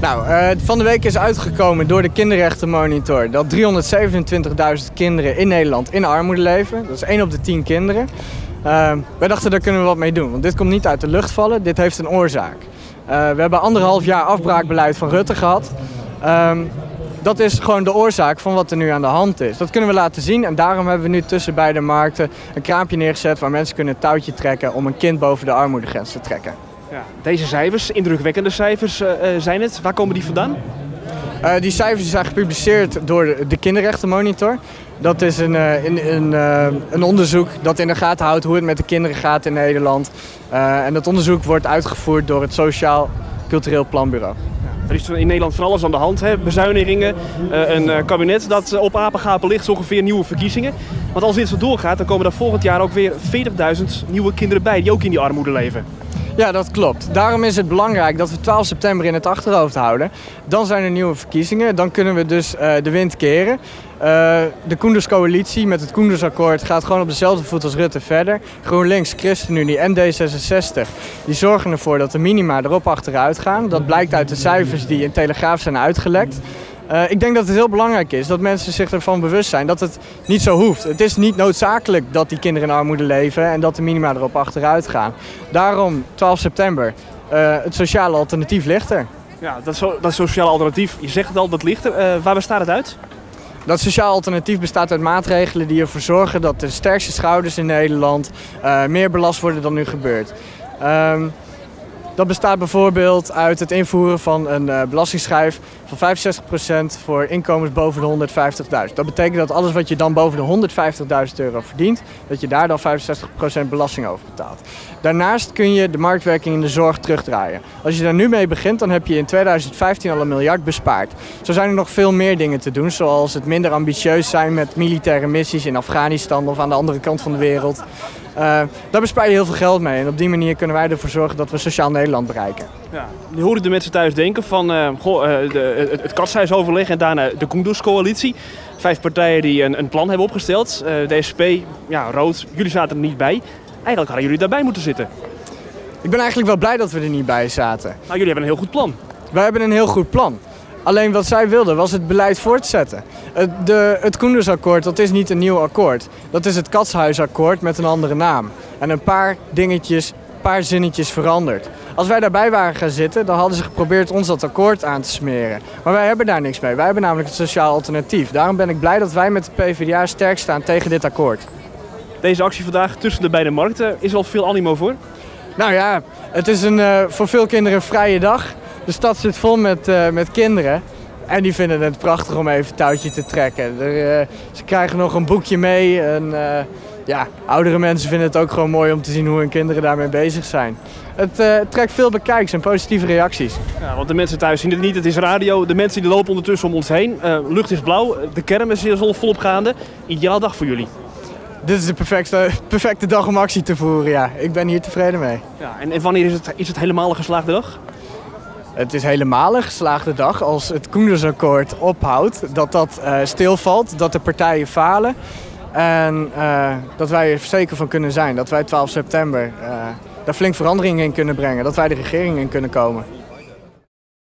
Van de week is uitgekomen door de Kinderrechtenmonitor dat 327.000 kinderen in Nederland in armoede leven. Dat is 1 op de 10 kinderen. Wij dachten, daar kunnen we wat mee doen, want dit komt niet uit de lucht vallen, dit heeft een oorzaak. We hebben 1,5 jaar afbraakbeleid van Rutte gehad. Dat is gewoon de oorzaak van wat er nu aan de hand is. Dat kunnen we laten zien en daarom hebben we nu tussen beide markten een kraampje neergezet waar mensen kunnen een touwtje trekken om een kind boven de armoedegrens te trekken. Ja, deze cijfers, indrukwekkende cijfers zijn het. Waar komen die vandaan? Die cijfers zijn gepubliceerd door de Kinderrechtenmonitor. Dat is een onderzoek dat in de gaten houdt hoe het met de kinderen gaat in Nederland. En dat onderzoek wordt uitgevoerd door het Sociaal Cultureel Planbureau. Er is in Nederland van alles aan de hand. Hè? Bezuinigingen, een kabinet dat op apengapen ligt, zo ongeveer nieuwe verkiezingen. Want als dit zo doorgaat, dan komen er volgend jaar ook weer 40.000 nieuwe kinderen bij die ook in die armoede leven. Ja, dat klopt. Daarom is het belangrijk dat we 12 september in het achterhoofd houden. Dan zijn er nieuwe verkiezingen. Dan kunnen we dus de wind keren. De Koenderscoalitie met het Koendersakkoord gaat gewoon op dezelfde voet als Rutte verder. GroenLinks, ChristenUnie en D66 die zorgen ervoor dat de minima erop achteruit gaan. Dat blijkt uit de cijfers die in Telegraaf zijn uitgelekt. Ik denk dat het heel belangrijk is dat mensen zich ervan bewust zijn dat het niet zo hoeft. Het is niet noodzakelijk dat die kinderen in armoede leven en dat de minima erop achteruit gaan. Daarom 12 september, het sociale alternatief ligt er. Ja, dat sociale alternatief, je zegt het al, dat ligt er. Waar bestaat het uit? Dat sociaal alternatief bestaat uit maatregelen die ervoor zorgen dat de sterkste schouders in Nederland meer belast worden dan nu gebeurt. Dat bestaat bijvoorbeeld uit het invoeren van een belastingsschijf van 65% voor inkomens boven de 150.000. Dat betekent dat alles wat je dan boven de 150.000 euro verdient, dat je daar dan 65% belasting over betaalt. Daarnaast kun je de marktwerking in de zorg terugdraaien. Als je daar nu mee begint, dan heb je in 2015 al $1 miljard bespaard. Zo zijn er nog veel meer dingen te doen, zoals het minder ambitieus zijn met militaire missies in Afghanistan of aan de andere kant van de wereld. Daar bespaar je heel veel geld mee en op die manier kunnen wij ervoor zorgen dat we sociaal Nederland bereiken. Ja, nu hoor ik de mensen thuis denken van het katshuisoverleg en daarna de Koenderscoalitie. 5 partijen die een plan hebben opgesteld. De SP, ja, rood, jullie zaten er niet bij. Eigenlijk hadden jullie daarbij moeten zitten. Ik ben eigenlijk wel blij dat we er niet bij zaten. Nou, jullie hebben een heel goed plan. Wij hebben een heel goed plan. Alleen wat zij wilden was het beleid voortzetten. Het Koendersakkoord, dat is niet een nieuw akkoord. Dat is het Katshuisakkoord met een andere naam. En een paar dingetjes, een paar zinnetjes veranderd. Als wij daarbij waren gaan zitten, dan hadden ze geprobeerd ons dat akkoord aan te smeren. Maar wij hebben daar niks mee. Wij hebben namelijk het sociaal alternatief. Daarom ben ik blij dat wij met de PvdA sterk staan tegen dit akkoord. Deze actie vandaag tussen de beide markten, is er al veel animo voor? Nou ja, het is voor veel kinderen een vrije dag. De stad zit vol met kinderen en die vinden het prachtig om even een touwtje te trekken. Ze krijgen nog een boekje mee en oudere mensen vinden het ook gewoon mooi om te zien hoe hun kinderen daarmee bezig zijn. Het trekt veel bekijks en positieve reacties. Ja, want de mensen thuis zien het niet, het is radio. De mensen die lopen ondertussen om ons heen. Lucht is blauw, de kermis is al volop gaande. Ideaal dag voor jullie. Dit is de perfecte dag om actie te voeren, ja. Ik ben hier tevreden mee. Ja, en wanneer is het helemaal een geslaagde dag? Het is helemaal een geslaagde dag als het Koendersakkoord ophoudt, dat stilvalt, dat de partijen falen. En dat wij er zeker van kunnen zijn dat wij 12 september daar flink verandering in kunnen brengen, dat wij de regering in kunnen komen.